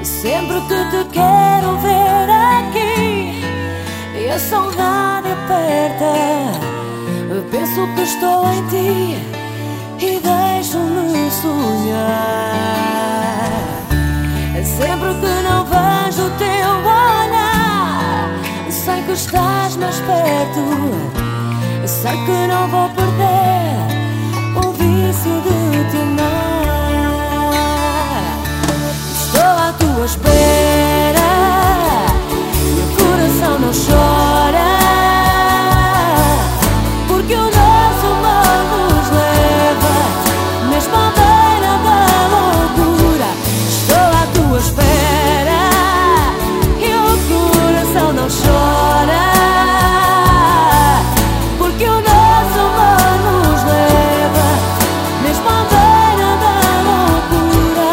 Sempre que te quero ver aqui e a saudade aperta, penso que estou em ti e deixo-me sonhar. Sempre que não vejo o teu olhar, sei que estás mais perto, sei que não vou perder o vício de te amar. Estou à tua espera e o coração não chora, porque o nosso amor nos leva mesmo à beira da loucura. Estou à tua espera e o coração não chora, porque o nosso amor nos leva mesmo à beira da loucura.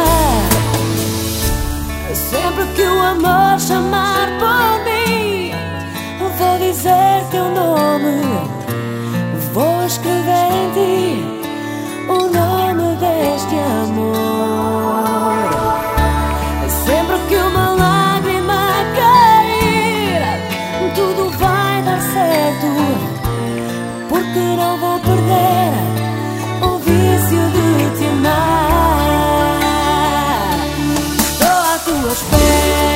Sempre que o amor chamar por mim, vou dizer teu nome, vou escrever em ti o nome deste amor. Sempre que uma lágrima cair, tudo vai dar certo, porque não vou perder o vício de te amar. Estou à tua espera